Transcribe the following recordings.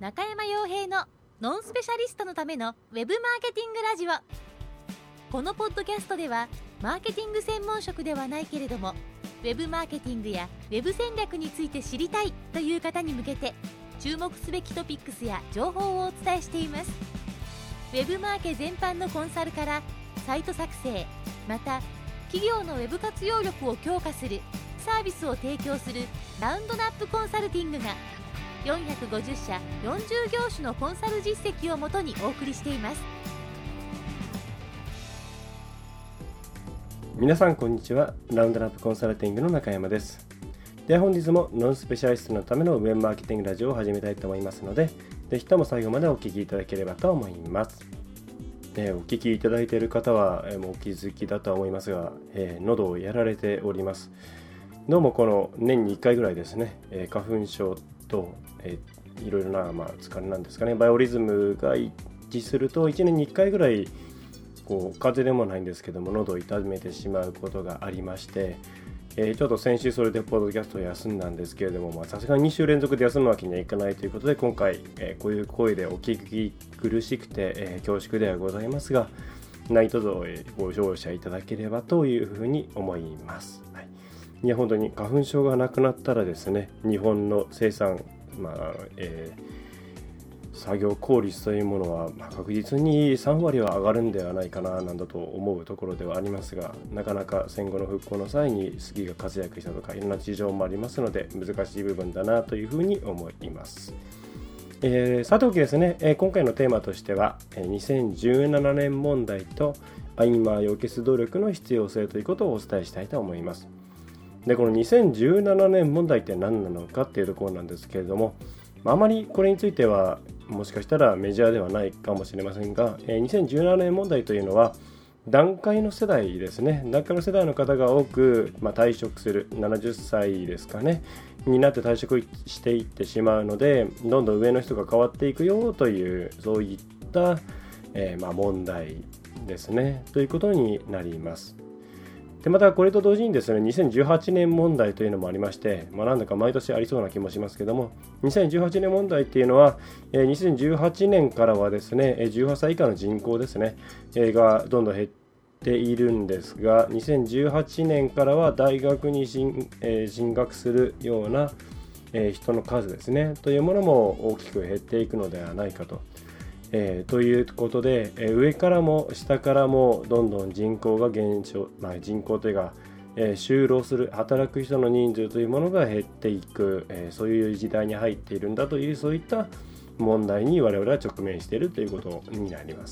中山洋平のノンスペシャリストのためのウェブマーケティングラジオ。このポッドキャストではマーケティング専門職ではないけれどもウェブマーケティングやウェブ戦略について知りたいという方に向けて注目すべきトピックスや情報をお伝えしています。ウェブマーケ全般のコンサルからサイト作成、また企業のウェブ活用力を強化するサービスを提供するラウンドナップコンサルティングが450社40業種のコンサル実績をもとにお送りしています。 皆さんこんにちは。ラウンドナップコンサルティングの中山です。では本日もノンスペシャリストのためのウェブマーケティングラジオを始めたいと思いますので、ぜひとも最後までお聞きいただければと思います。お聞きいただいている方はもうお気づきだとは思いますが、喉をやられております。どうもこの年に1回ぐらいですね、花粉症と、いろいろな、疲れなんですかね、バイオリズムが一致すると1年に1回ぐらい風邪でもないんですけども喉を痛めてしまうことがありまして、ちょっと先週それでポッドキャストを休んだんですけれども、さすがに2週連続で休むわけにはいかないということで今回、こういう声でお聞き苦しくて、恐縮ではございますが何卒ご乗車いただければというふうに思います。いや本当に花粉症がなくなったらですね、日本の生産、作業効率というものは確実に3割は上がるんではないかななんだと思うところではありますが、なかなか戦後の復興の際にスキーが活躍したとかいろんな事情もありますので難しい部分だなというふうに思います。さておきですね、今回のテーマとしては2017年問題と曖昧を消す努力の必要性ということをお伝えしたいと思います。でこの2017年問題って何なのかっていうところなんですけれども、あまりこれについてはもしかしたらメジャーではないかもしれませんが、2017年問題というのは団塊の世代ですね。団塊の世代の方が多く、退職する70歳ですかねになって退職していってしまうので、どんどん上の人が変わっていくよというそういった、問題ですねということになります。でまたこれと同時にですね、2018年問題というのもありまして、なんだか毎年ありそうな気もしますけども、2018年問題っていうのは、2018年からはですね、18歳以下の人口ですね、がどんどん減っているんですが、2018年からは大学に進学するような、人の数ですね、というものも大きく減っていくのではないかと。ということで、上からも下からもどんどん人口が減少、人口というか、就労する働く人の人数というものが減っていく、そういう時代に入っているんだというそういった問題に我々は直面しているということになります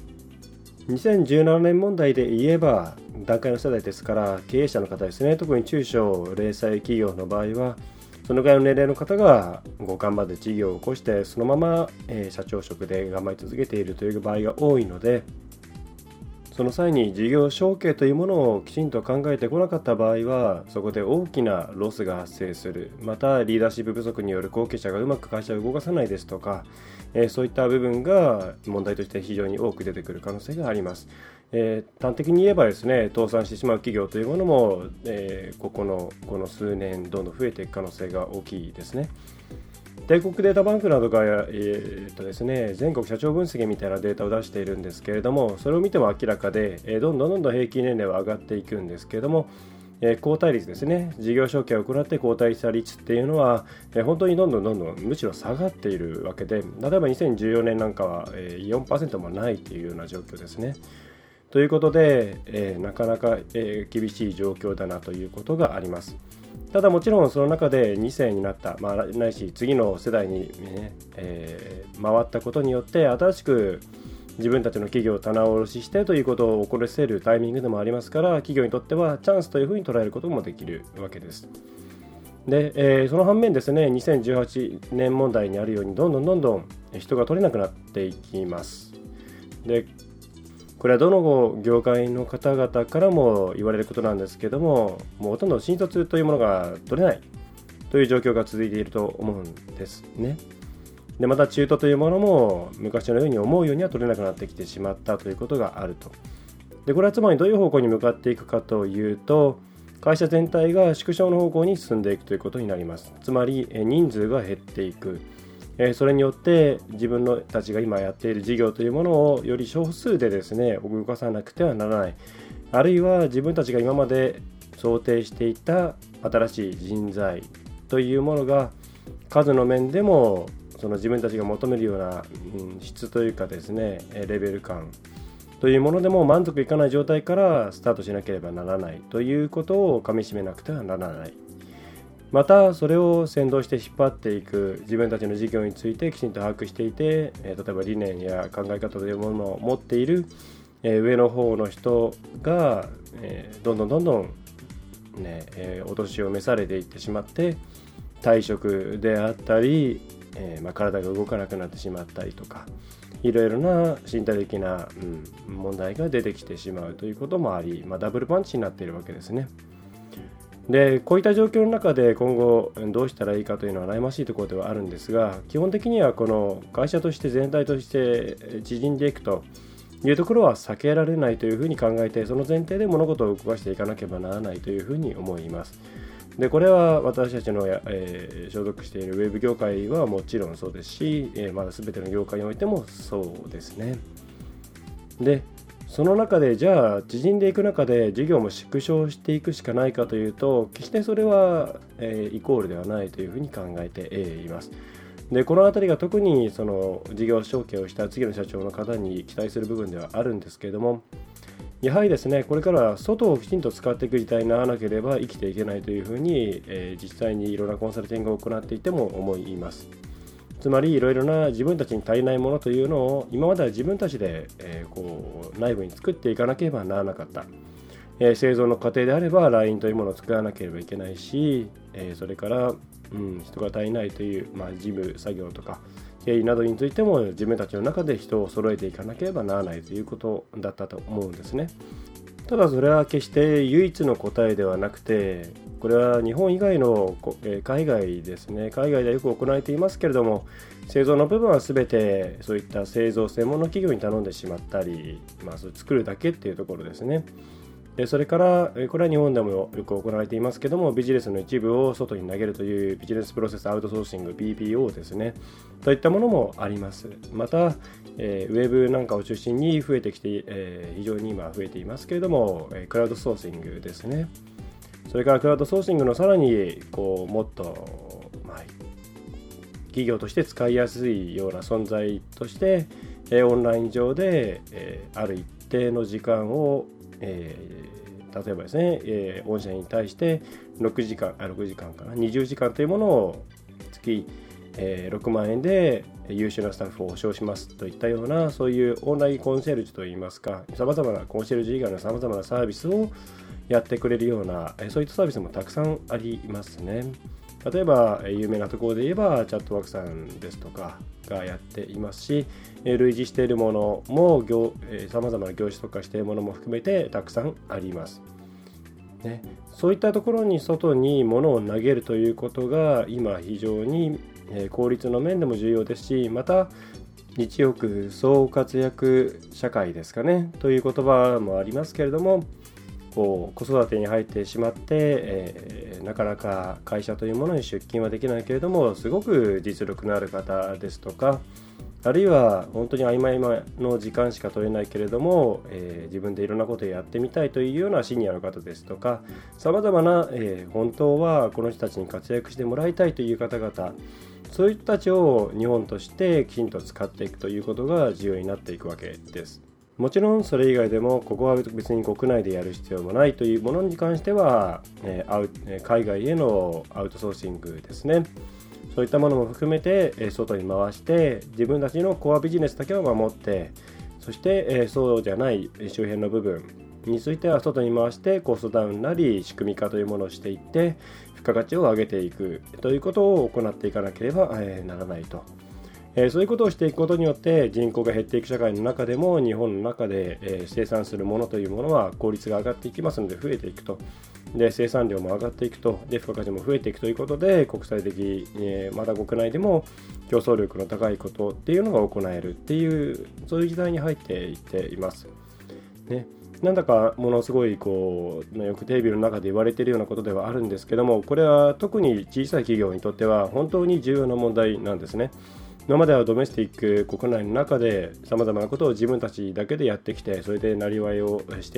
。2017年問題で言えば団塊の世代ですから、経営者の方ですね、特に中小零細企業の場合はそのぐらいの年齢の方が頑張って事業を起こしてそのまま社長職で頑張り続けているという場合が多いので、その際に事業承継というものをきちんと考えてこなかった場合はそこで大きなロスが発生する、またリーダーシップ不足による後継者がうまく会社を動かさないですとか、そういった部分が問題として非常に多く出てくる可能性があります。端的に言えばですね、倒産してしまう企業というものも、この数年どんどん増えていく可能性が大きいですね。帝国データバンクなどが、ですね、全国社長分析みたいなデータを出しているんですけれども、それを見ても明らかで、どんどん平均年齢は上がっていくんですけれども、交代率ですね、事業承継を行って交代した率っていうのは、本当にどんどんむしろ下がっているわけで、例えば2014年なんかは、4% もないというような状況ですね。ということで、なかなか、厳しい状況だなということがあります。ただもちろんその中で2世になった、ないし次の世代に、回ったことによって新しく自分たちの企業を棚卸ししてということを起こらせるタイミングでもありますから、企業にとってはチャンスというふうに捉えることもできるわけです。で、その反面ですね、2018年問題にあるようにどんどん人が取れなくなっていきます。でこれはどの業界の方々からも言われることなんですけども、もうほとんど新卒というものが取れないという状況が続いていると思うんですね。でまた中途というものも昔のように思うようには取れなくなってきてしまったということがあると。でこれはつまりどういう方向に向かっていくかというと、会社全体が縮小の方向に進んでいくということになります。つまり人数が減っていく、 それによって自分たちが今やっている事業というものをより少数でですね動かさなくてはならない、あるいは自分たちが今まで想定していた新しい人材というものが数の面でもその自分たちが求めるような質というかですねレベル感というものでも満足いかない状態からスタートしなければならないということをかみしめなくてはならない。またそれを先導して引っ張っていく自分たちの事業についてきちんと把握していて、例えば理念や考え方というものを持っている上の方の人がどんどんお年を召されていってしまって退職であったり、体が動かなくなってしまったりとかいろいろな身体的な、問題が出てきてしまうということもあり、ダブルパンチになっているわけですね。でこういった状況の中で今後どうしたらいいかというのは悩ましいところではあるんですが、基本的にはこの会社として全体として縮んでいくというところは避けられないというふうに考えて、その前提で物事を動かしていかなければならないというふうに思います。でこれは私たちの所属しているウェブ業界はもちろんそうですし、まだ全ての業界においてもそうですね。でその中でじゃあ縮んでいく中で事業も縮小していくしかないかというと、決してそれは、イコールではないというふうに考えています。でこのあたりが特にその事業承継をした次の社長の方に期待する部分ではあるんですけれども、やはりですねこれから外をきちんと使っていく時代にならなければ生きていけないというふうに、実際にいろんなコンサルティングを行っていても思います。つまりいろいろな自分たちに足りないものというのを今までは自分たちで、内部に作っていかなければならなかった、製造の過程であればラインというものを作らなければいけないし、それから、人が足りないという、事務作業とか経理などについても自分たちの中で人を揃えていかなければならないということだったと思うんですね。ただそれは決して唯一の答えではなくて、これは日本以外の海外ですね、海外でよく行われていますけれども、製造の部分は全てそういった製造専門の企業に頼んでしまったり、それ作るだけっていうところですね。それからこれは日本でもよく行われていますけども、ビジネスの一部を外に投げるというビジネスプロセスアウトソーシング BPO ですね、といったものもあります。またウェブなんかを中心に増えてきて、非常に今増えていますけれども、クラウドソーシングですね。それからクラウドソーシングのさらにもっと、企業として使いやすいような存在として、オンライン上で、ある一定の時間を、例えばですね、御社に対して6時間かな、20時間というものを月、6万円で優秀なスタッフを保証しますといったような、そういうオンラインコンシェルジュといいますか、さまざまなコンシェルジュ以外のさまざまなサービスをやってくれるような、そういったサービスもたくさんありますね。例えば有名なところで言えばチャットワークさんですとかがやっていますし、類似しているものもさまざまな業種特化しているものも含めてたくさんあります、ね。そういったところに外に物を投げるということが今非常に効率の面でも重要ですし、また日よく総活躍社会ですかねという言葉もありますけれども、子育てに入ってしまって、なかなか会社というものに出勤はできないけれども、すごく実力のある方ですとか、あるいは本当に曖昧の時間しか取れないけれども、自分でいろんなことをやってみたいというようなシニアの方ですとか、さまざまな、本当はこの人たちに活躍してもらいたいという方々、そういう人たちを日本としてきちんと使っていくということが重要になっていくわけです。もちろんそれ以外でもここは別に国内でやる必要もないというものに関しては、海外へのアウトソーシングですね、そういったものも含めて外に回して自分たちのコアビジネスだけを守って、そしてそうじゃない周辺の部分については外に回してコストダウンなり仕組み化というものをしていって付加価値を上げていくということを行っていかなければならないと。そういうことをしていくことによって人口が減っていく社会の中でも日本の中で生産するものというものは効率が上がっていきますので増えていくと。で生産量も上がっていくと、で付加価値も増えていくということで国際的、また国内でも競争力の高いことっていうのが行えるっていう、そういう時代に入っていっています、ね。なんだかものすごいよくテレビの中で言われているようなことではあるんですけども、これは特に小さい企業にとっては本当に重要な問題なんですね。 今まではドメスティック国内の中でさまざまなことを自分たちだけでやってきて、それでなりわいをして、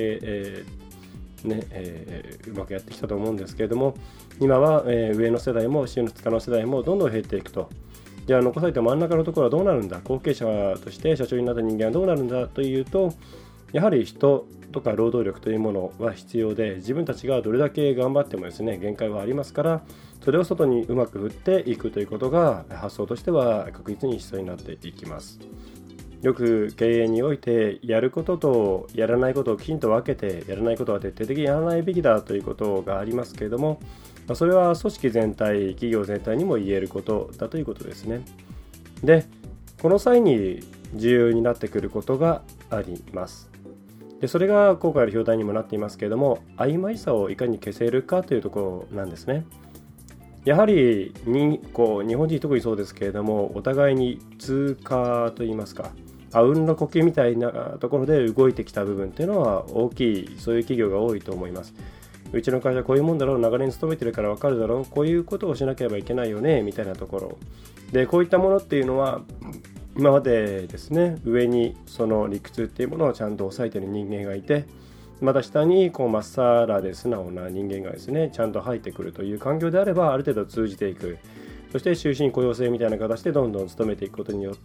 うまくやってきたと思うんですけれども、今は、上の世代も下の世代もどんどん減っていくと。じゃあ残された真ん中のところはどうなるんだ、後継者として社長になった人間はどうなるんだというと、やはり人とか労働力というものは必要で、自分たちがどれだけ頑張ってもですね、限界はありますから、それを外にうまく振っていくということが発想としては確実に必要になっていきます。よく経営においてやることとやらないことをきちんと分けて、やらないことは徹底的にやらないべきだということがありますけれども、それは組織全体、企業全体にも言えることだということですね。で、この際に重要になってくることがあります。で、それが今回の表題にもなっていますけれども、曖昧さをいかに消せるかというところなんですね。やはり日本人特にそうですけれども、お互いに通過といいますか、あうんの呼吸みたいなところで動いてきた部分っていうのは大きい、そういう企業が多いと思います。うちの会社こういうもんだろう、長年勤めてるから分かるだろう、こういうことをしなければいけないよねみたいなところで、こういったものっていうのは今までですね、上にその理屈っていうものをちゃんと抑えている人間がいて、また下にまっさらで素直な人間がですね、ちゃんと入ってくるという環境であれば、ある程度通じていく。そして終身雇用制みたいな形でどんどん勤めていくことによって、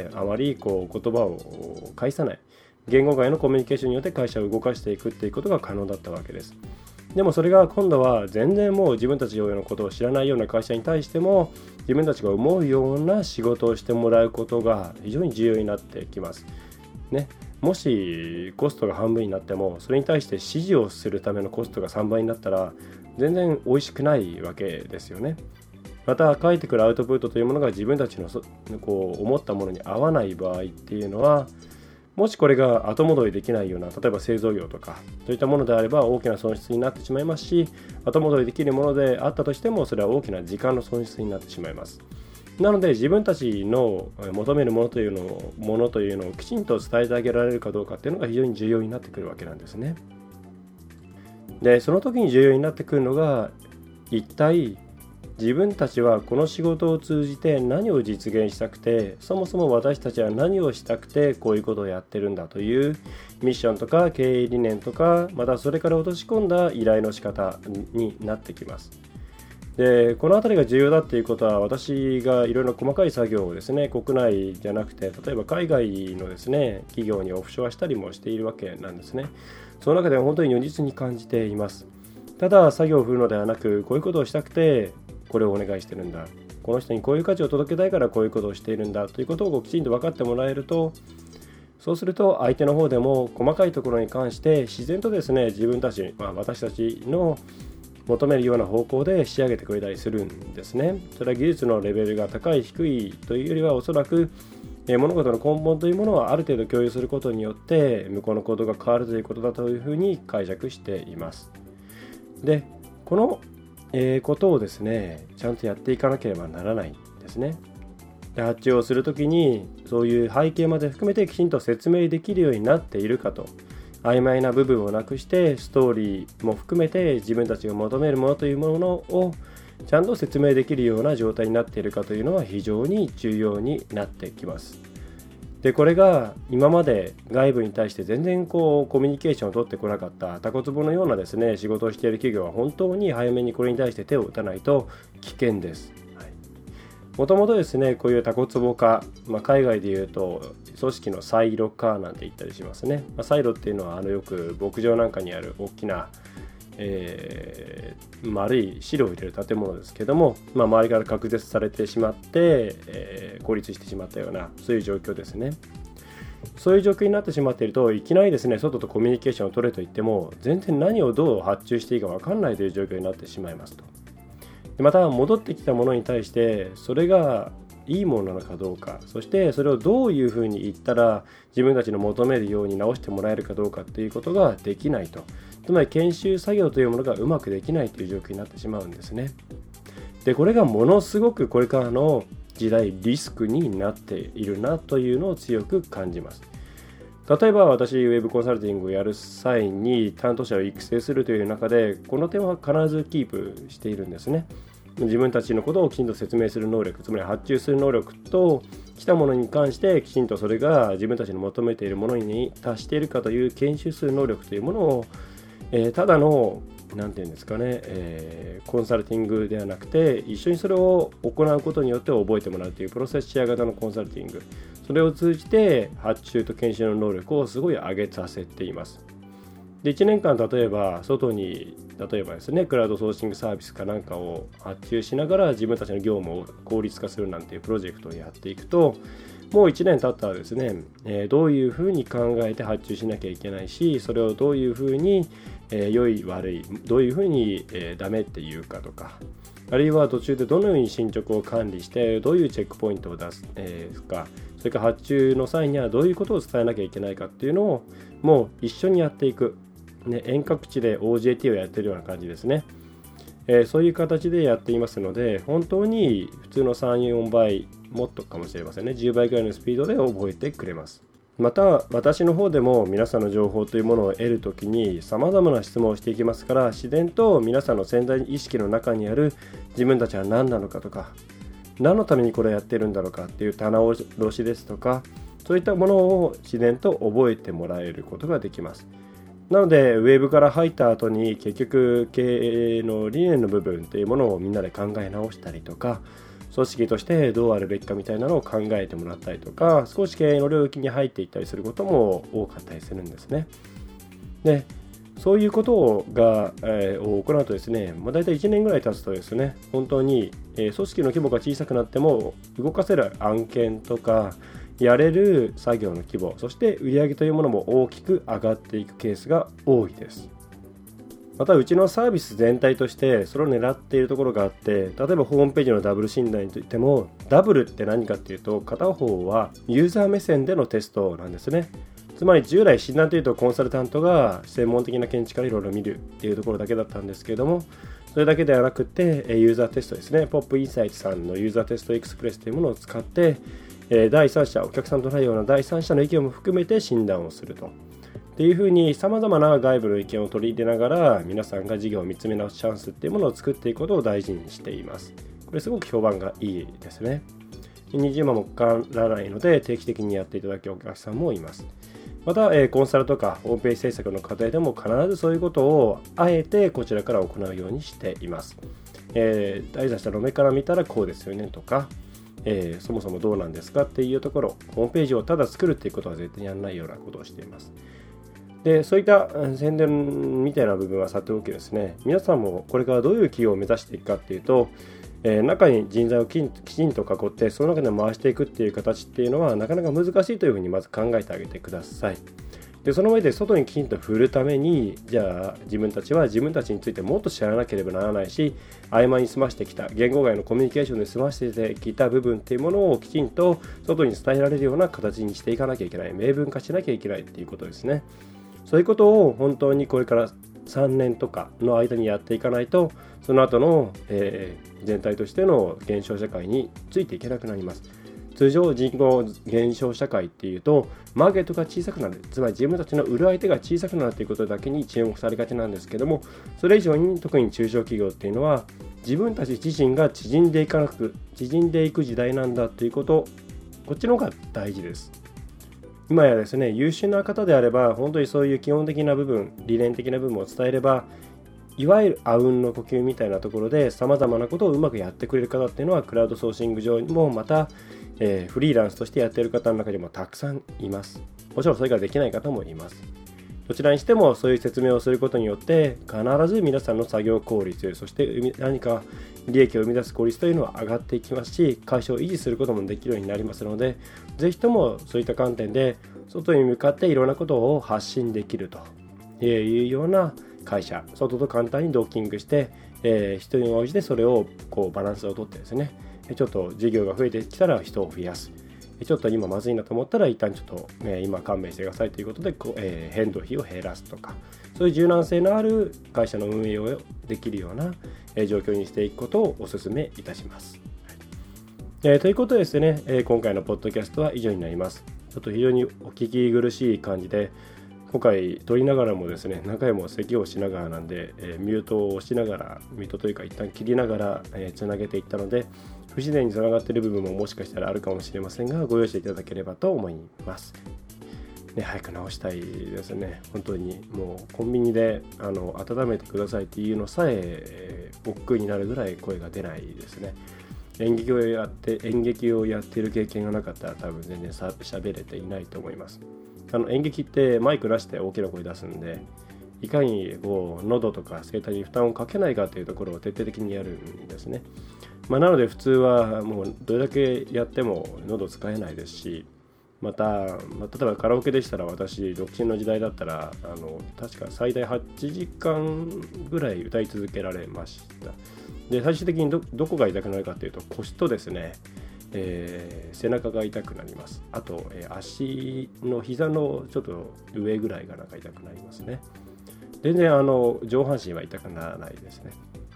あまり言葉を介さない、言語外のコミュニケーションによって会社を動かしていくっていうことが可能だったわけです。でもそれが今度は全然もう自分たちのことを知らないような会社に対しても、自分たちが思うような仕事をしてもらうことが非常に重要になってきますね。もしコストが半分になっても、それに対して指示をするためのコストが3倍になったら全然美味しくないわけですよね。また返ってくるアウトプットというものが自分たちの思ったものに合わない場合っていうのは、もしこれが後戻りできないような、例えば製造業とかそういったものであれば大きな損失になってしまいますし、後戻りできるものであったとしても、それは大きな時間の損失になってしまいます。なので自分たちの求めるものというのをきちんと伝えてあげられるかどうかっていうのが非常に重要になってくるわけなんですね。で、その時に重要になってくるのが、一体自分たちはこの仕事を通じて何を実現したくて、そもそも私たちは何をしたくてこういうことをやってるんだというミッションとか経営理念とか、またそれから落とし込んだ依頼の仕方になってきます。で、このあたりが重要だっていうことは、私がいろいろ細かい作業をですね、国内じゃなくて例えば海外のですね、企業にオフショアしたりもしているわけなんですね。その中では本当に如実に感じています。ただ作業を振るのではなく、こういうことをしたくてこれをお願いしてるんだ、この人にこういう価値を届けたいからこういうことをしているんだということをきちんと分かってもらえると、そうすると相手の方でも細かいところに関して自然とですね、自分たち、私たちの求めるような方向で仕上げてくれたりするんですね。それは技術のレベルが高い低いというよりは、おそらく物事の根本というものはある程度共有することによって向こうの行動が変わるということだというふうに解釈しています。で、このことをですね、ちゃんとやっていかなければならないんですね。で、発注をするときにそういう背景まで含めてきちんと説明できるようになっているかと、曖昧な部分をなくしてストーリーも含めて自分たちが求めるものというものをちゃんと説明できるような状態になっているかというのは非常に重要になってきます。で、これが今まで外部に対して全然コミュニケーションを取ってこなかったタコツボのようなですね、仕事をしている企業は本当に早めにこれに対して手を打たないと危険です。もともとですね、こういうタコツボ化、海外でいうと組織のサイロ化なんて言ったりしますね。サイロっていうのはよく牧場なんかにある大きな、丸い汁を入れる建物ですけども、周りから隔絶されてしまって、孤立してしまったような、そういう状況ですね。そういう状況になってしまっていると、いきなりですね、外とコミュニケーションを取れと言っても全然何をどう発注していいか分かんないという状況になってしまいますと。で、また戻ってきたものに対してそれがいいものなのかどうか、そしてそれをどういうふうに言ったら自分たちの求めるように直してもらえるかどうかっていうことができないと。つまり研修作業というものがうまくできないという状況になってしまうんですね。で、これがものすごくこれからの時代リスクになっているなというのを強く感じます。例えば私ウェブコンサルティングをやる際に担当者を育成するという中で、この点は必ずキープしているんですね。自分たちのことをきちんと説明する能力、つまり発注する能力と、き来たものに関してきちんとそれが自分たちの求めているものに達しているかという研修する能力というものを、ただのなんていうんですかね、コンサルティングではなくて一緒にそれを行うことによって覚えてもらうというプロセスシェア型のコンサルティング、それを通じて発注と研修の能力をすごい上げさせています。で1年間例えば外にですねクラウドソーシングサービスかなんかを発注しながら自分たちの業務を効率化するなんていうプロジェクトをやっていくと、もう1年経ったらですね、どういうふうに考えて発注しなきゃいけないし、それをどういうふうに、良い悪いどういうふうに、ダメっていうかとか、あるいは途中でどのように進捗を管理してどういうチェックポイントを出す、か、それから発注の際にはどういうことを伝えなきゃいけないかっていうのをもう一緒にやっていく、遠隔地で OJT をやってるような感じですね。そういう形でやっていますので、本当に普通の 3,4 倍もっとかもしれませんね、10倍ぐらいのスピードで覚えてくれます。また私の方でも皆さんの情報というものを得るときに様々な質問をしていきますから、自然と皆さんの潜在意識の中にある自分たちは何なのかとか、何のためにこれをやってるんだろうかっていう棚卸しですとか、そういったものを自然と覚えてもらえることができます。なのでウェブから入った後に結局経営の理念の部分というものをみんなで考え直したりとか、組織としてどうあるべきかみたいなのを考えてもらったりとか、少し経営の領域に入っていったりすることも多かったりするんですね。でそういうことが、を行うとですね、だいたい1年ぐらい経つとですね、本当に、組織の規模が小さくなっても動かせる案件とかやれる作業の規模、そして売上というものも大きく上がっていくケースが多いです。またうちのサービス全体としてそれを狙っているところがあって、例えばホームページのダブル診断についても、ダブルって何かっていうと、片方はユーザー目線でのテストなんですね。つまり従来診断というとコンサルタントが専門的な見地からいろいろ見るっていうところだけだったんですけれども、それだけではなくてユーザーテストですね、ポップインサイトさんのユーザーテストエクスプレスというものを使って第三者、お客さんとないような第三者の意見も含めて診断をするとっていうふうに、様々な外部の意見を取り入れながら皆さんが事業を見つめ直すチャンスっていうものを作っていくことを大事にしています。これすごく評判がいいですね。20万もかからないので定期的にやっていただけるお客さんもいます。また、コンサルとかホームページ制作の過程でも必ずそういうことをあえてこちらから行うようにしています。第三者の目から見たらこうですよねとか、そもそもどうなんですかっていうところ、ホームページをただ作るっていうことは絶対にやらないようなことをしています。でそういった宣伝みたいな部分はさておきですね、皆さんもこれからどういう企業を目指していくかっていうと、中に人材をきちんと囲ってその中で回していくっていう形っていうのはなかなか難しいというふうにまず考えてあげてください。でその上で外にきちんと振るために、じゃあ自分たちは自分たちについてもっと知らなければならないし、曖昧に済ましてきた言語外のコミュニケーションで済ましてきた部分っていうものをきちんと外に伝えられるような形にしていかなきゃいけない、明文化しなきゃいけないっていうことですね。そういうことを本当にこれから3年とかの間にやっていかないと、その後の、全体としての減少社会についていけなくなります。通常人口減少社会っていうとマーケットが小さくなる、つまり自分たちの売る相手が小さくなるということだけに注目されがちなんですけども、それ以上に特に中小企業っていうのは自分たち自身が縮んでいく時代なんだということ、こっちの方が大事です。今やですね、優秀な方であれば本当にそういう基本的な部分、理念的な部分を伝えれば、いわゆるあうんの呼吸みたいなところで様々なことをうまくやってくれる方っていうのはクラウドソーシング上にもまた、フリーランスとしてやっている方の中にもたくさんいます。もちろんそれができない方もいます。どちらにしてもそういう説明をすることによって必ず皆さんの作業効率、そして何か利益を生み出す効率というのは上がっていきますし、会社を維持することもできるようになりますので、ぜひともそういった観点で外に向かっていろんなことを発信できるというような会社、外と簡単にドッキングして、人に応じてそれをバランスをとってですね、ちょっと事業が増えてきたら人を増やす、ちょっと今まずいなと思ったら一旦ちょっと、今勘弁してくださいということで変動費を減らすとか、そういう柔軟性のある会社の運営をできるような、状況にしていくことをお勧めいたします。ということでですね、今回のポッドキャストは以上になります。ちょっと非常にお聞き苦しい感じで、 今回撮りながらもですね、何回も咳をしながらなんで、ミュートをしながら、ミュートというか一旦切りながら、つなげていったので、不自然につながっている部分ももしかしたらあるかもしれませんが、ご容赦いただければと思います。早く直したいですね。本当にもうコンビニで温めてくださいっていうのさえ億劫になるぐらい声が出ないですね。演劇をやっている経験がなかったら多分全然喋れていないと思います。演劇ってマイクなしで大きな声出すんで、いかに喉とか声帯に負担をかけないかというところを徹底的にやるんですね。なので普通はもうどれだけやっても喉使えないですし、また、例えばカラオケでしたら、私独身の時代だったら確か最大8時間ぐらい歌い続けられました。で、最終的に どこが痛くなるかというと、腰とですね、背中が痛くなります。あと、足の膝のちょっと上ぐらいが痛くなりますね。全然上半身は痛くならないですね。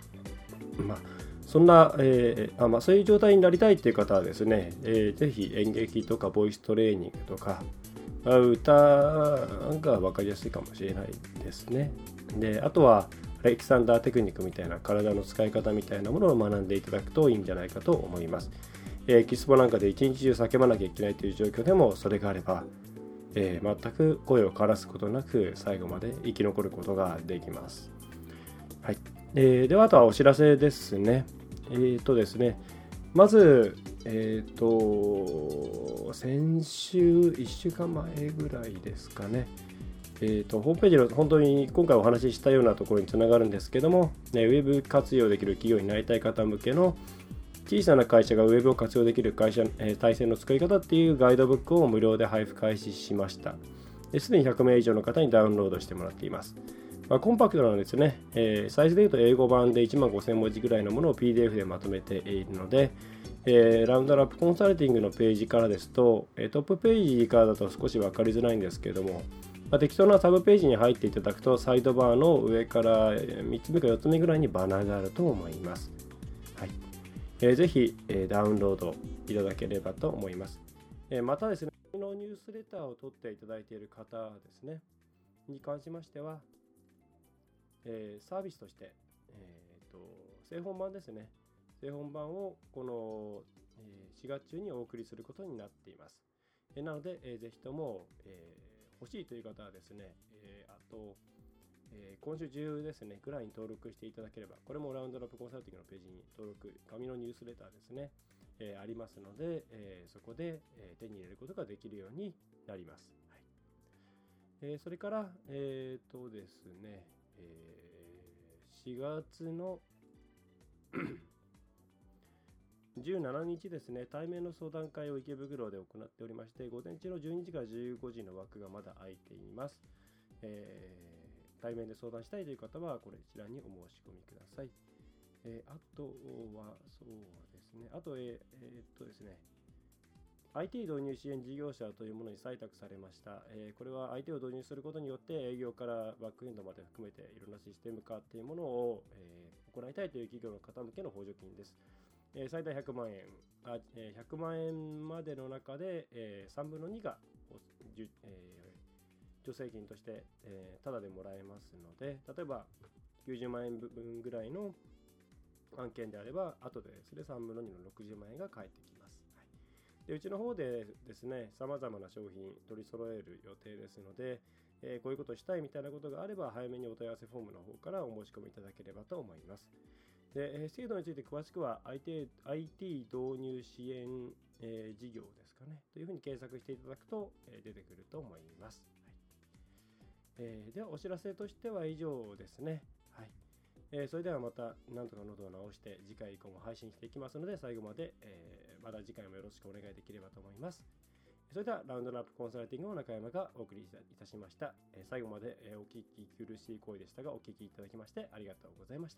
そんな、そういう状態になりたいっていう方はですね、ぜひ演劇とかボイストレーニングとか、歌が分かりやすいかもしれないですね。で、あとはアレキサンダーテクニックみたいな体の使い方みたいなものを学んでいただくといいんじゃないかと思います。キスボなんかで一日中叫ばなきゃいけないという状況でも、それがあれば、全く声を枯らすことなく最後まで生き残ることができます。はい。ではあとはお知らせですね。ですね、まず、先週1週間前ぐらいですかね、ホームページの本当に今回お話ししたようなところにつながるんですけども、ウェブ活用できる企業になりたい方向けの小さな会社がウェブを活用できる会社、体制の作り方っていうガイドブックを無料で配布開始しました。すでに100名以上の方にダウンロードしてもらっています。コンパクトなんですね。サイズでいうと英語版で15000文字ぐらいのものを PDF でまとめているので、ラウンドラップコンサルティングのページからですと、トップページからだと少し分かりづらいんですけれども、適当なサブページに入っていただくと、サイドバーの上から3つ目か4つ目ぐらいにバナーがあると思います。はい。ぜひ、ダウンロードいただければと思います。またですね、このニュースレターを取っていただいている方ですね、に関しましては、サービスとして、製本版ですね。製本版をこの、4月中にお送りすることになっています。なので、ぜひとも、欲しいという方はですね、あと、今週中ですね、ぐらいに登録していただければ、これもラウンドラップコンサルティングのページに登録、紙のニュースレターですね、ありますので、そこで、手に入れることができるようになります。はい。それから、ですね、4月の17日ですね、対面の相談会を池袋で行っておりまして、午前中の12時から15時の枠がまだ空いています。対面で相談したいという方はこちらにお申し込みください。あとはそうですね、あとですね、IT 導入支援事業者というものに採択されました。これは IT を導入することによって営業からバックエンドまで含めていろんなシステム化というものを、行いたいという企業の方向けの補助金です。最大100万円、100万円までの中で、3分の2が、助成金として、タダでもらえますので、例えば90万円分ぐらいの案件であれば、後でですね、3分の2の60万円が返ってきます。はい、でうちの方でですね、様々な商品取り揃える予定ですので、こういうことをしたいみたいなことがあれば、早めにお問い合わせフォームの方からお申し込みいただければと思います。で、制度について詳しくは IT 導入支援、事業ですかね、というふうに検索していただくと、出てくると思います。はい。ではお知らせとしては以上ですね。はい。それではまたなんとか喉を直して次回以降も配信していきますので、最後まで、また次回もよろしくお願いできればと思います。それではラウンドラップコンサルティングの中山がお送りいたしました。最後まで、お聞き苦しい声でしたがお聞きいただきましてありがとうございました。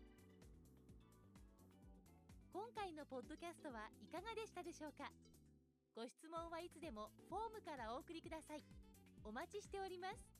今回のポッドキャストはいかがでしたでしょうか。ご質問はいつでもフォームからお送りください。お待ちしております。